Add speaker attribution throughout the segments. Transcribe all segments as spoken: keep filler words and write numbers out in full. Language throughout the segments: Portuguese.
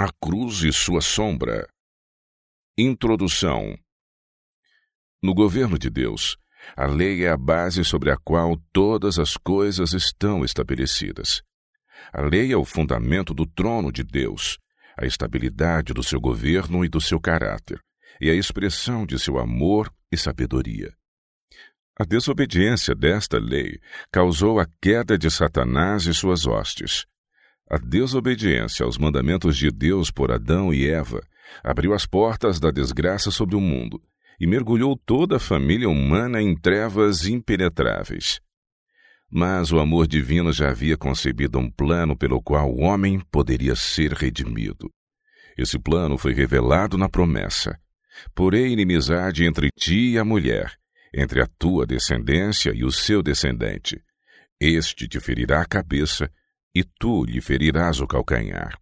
Speaker 1: A cruz e sua sombra. Introdução. No governo de Deus, a lei é a base sobre a qual todas as coisas estão estabelecidas. A lei é o fundamento do trono de Deus, a estabilidade do seu governo e do seu caráter, e a expressão de seu amor e sabedoria. A desobediência desta lei causou a queda de Satanás e suas hostes. A desobediência aos mandamentos de Deus por Adão e Eva abriu as portas da desgraça sobre o mundo e mergulhou toda a família humana em trevas impenetráveis. Mas o amor divino já havia concebido um plano pelo qual o homem poderia ser redimido. Esse plano foi revelado na promessa: porém inimizade entre ti e a mulher, entre a tua descendência e o seu descendente. Este te ferirá a cabeça, e tu lhe ferirás o calcanhar.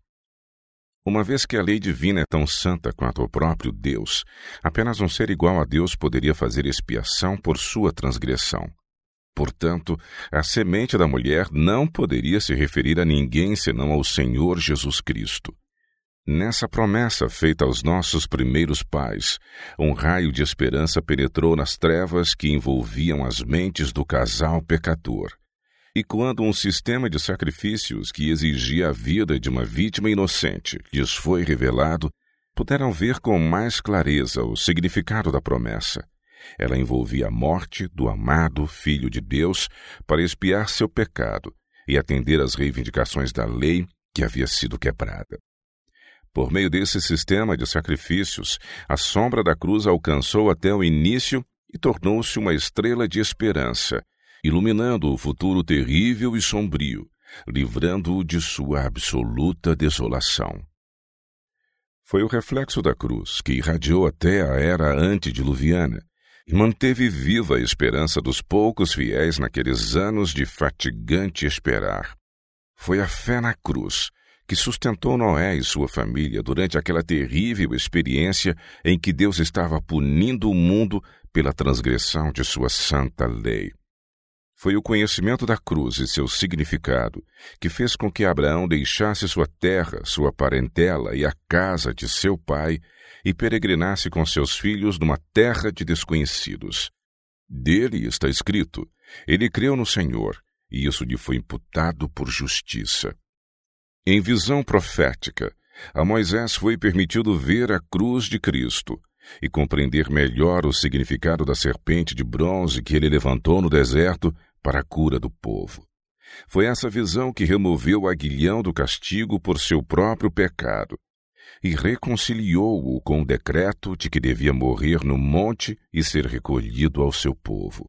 Speaker 1: Uma vez que a lei divina é tão santa quanto o próprio Deus, apenas um ser igual a Deus poderia fazer expiação por sua transgressão. Portanto, a semente da mulher não poderia se referir a ninguém senão ao Senhor Jesus Cristo. Nessa promessa feita aos nossos primeiros pais, um raio de esperança penetrou nas trevas que envolviam as mentes do casal pecador. E quando um sistema de sacrifícios que exigia a vida de uma vítima inocente lhes foi revelado, puderam ver com mais clareza o significado da promessa. Ela envolvia a morte do amado Filho de Deus para expiar seu pecado e atender às reivindicações da lei que havia sido quebrada. Por meio desse sistema de sacrifícios, a sombra da cruz alcançou até o início e tornou-se uma estrela de esperança, iluminando o futuro terrível e sombrio, livrando-o de sua absoluta desolação. Foi o reflexo da cruz que irradiou até a era antediluviana e manteve viva a esperança dos poucos fiéis naqueles anos de fatigante esperar. Foi a fé na cruz que sustentou Noé e sua família durante aquela terrível experiência em que Deus estava punindo o mundo pela transgressão de sua santa lei. Foi o conhecimento da cruz e seu significado que fez com que Abraão deixasse sua terra, sua parentela e a casa de seu pai e peregrinasse com seus filhos numa terra de desconhecidos. Dele está escrito: ele creu no Senhor, e isso lhe foi imputado por justiça. Em visão profética, a Moisés foi permitido ver a cruz de Cristo e compreender melhor o significado da serpente de bronze que ele levantou no deserto para a cura do povo. Foi essa visão que removeu o aguilhão do castigo por seu próprio pecado e reconciliou-o com o decreto de que devia morrer no monte e ser recolhido ao seu povo.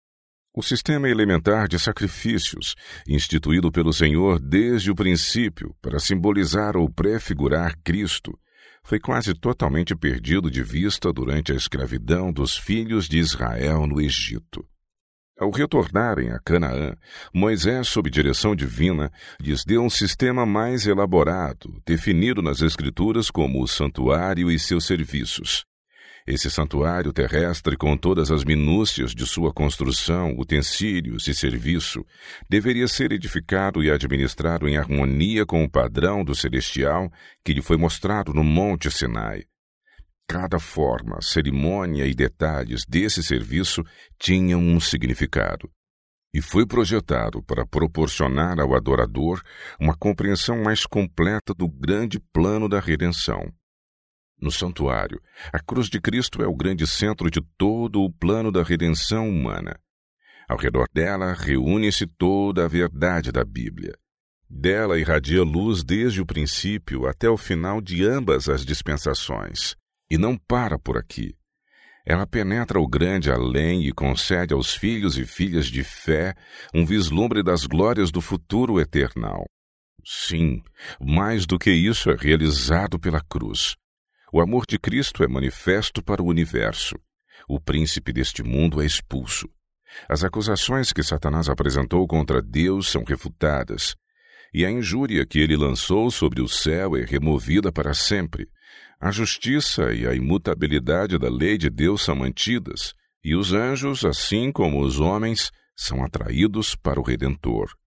Speaker 1: O sistema elementar de sacrifícios, instituído pelo Senhor desde o princípio para simbolizar ou prefigurar Cristo, foi quase totalmente perdido de vista durante a escravidão dos filhos de Israel no Egito. Ao retornarem a Canaã, Moisés, sob direção divina, lhes deu um sistema mais elaborado, definido nas Escrituras como o santuário e seus serviços. Esse santuário terrestre, com todas as minúcias de sua construção, utensílios e serviço, deveria ser edificado e administrado em harmonia com o padrão do celestial que lhe foi mostrado no Monte Sinai. Cada forma, cerimônia e detalhes desse serviço tinham um significado, e foi projetado para proporcionar ao adorador uma compreensão mais completa do grande plano da redenção. No santuário, a cruz de Cristo é o grande centro de todo o plano da redenção humana. Ao redor dela reúne-se toda a verdade da Bíblia. Dela irradia luz desde o princípio até o final de ambas as dispensações. E não para por aqui. Ela penetra o grande além e concede aos filhos e filhas de fé um vislumbre das glórias do futuro eternal. Sim, mais do que isso é realizado pela cruz. O amor de Cristo é manifesto para o universo. O príncipe deste mundo é expulso. As acusações que Satanás apresentou contra Deus são refutadas, e a injúria que ele lançou sobre o céu é removida para sempre. A justiça e a imutabilidade da lei de Deus são mantidas, e os anjos, assim como os homens, são atraídos para o Redentor.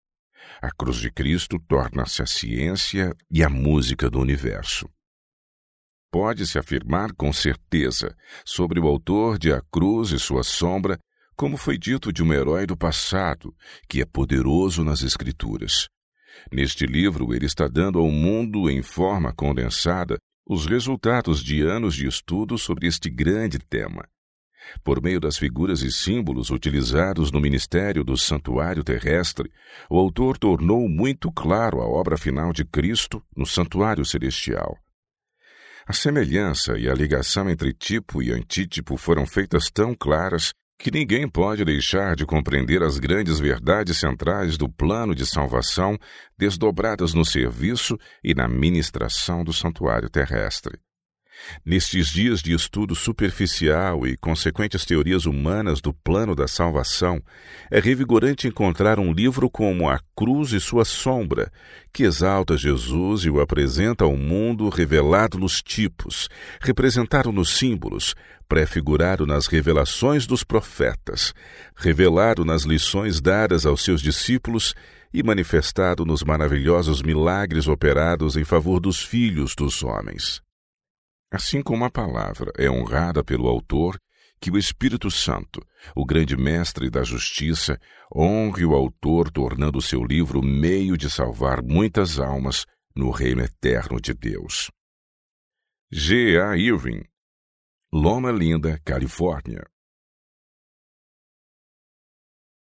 Speaker 1: A cruz de Cristo torna-se a ciência e a música do universo. Pode-se afirmar com certeza sobre o autor de A Cruz e Sua Sombra, como foi dito de um herói do passado, que é poderoso nas Escrituras. Neste livro, ele está dando ao mundo, em forma condensada, os resultados de anos de estudo sobre este grande tema. Por meio das figuras e símbolos utilizados no ministério do santuário terrestre, o autor tornou muito claro a obra final de Cristo no santuário celestial. A semelhança e a ligação entre tipo e antítipo foram feitas tão claras que ninguém pode deixar de compreender as grandes verdades centrais do plano de salvação desdobradas no serviço e na ministração do santuário terrestre. Nestes dias de estudo superficial e consequentes teorias humanas do plano da salvação, é revigorante encontrar um livro como A Cruz e Sua Sombra, que exalta Jesus e o apresenta ao mundo revelado nos tipos, representado nos símbolos, prefigurado nas revelações dos profetas, revelado nas lições dadas aos seus discípulos e manifestado nos maravilhosos milagres operados em favor dos filhos dos homens. Assim como a palavra é honrada pelo autor, que o Espírito Santo, o grande mestre da justiça, honre o autor, tornando o seu livro meio de salvar muitas almas no reino eterno de Deus. G A Irving, Loma Linda, Califórnia.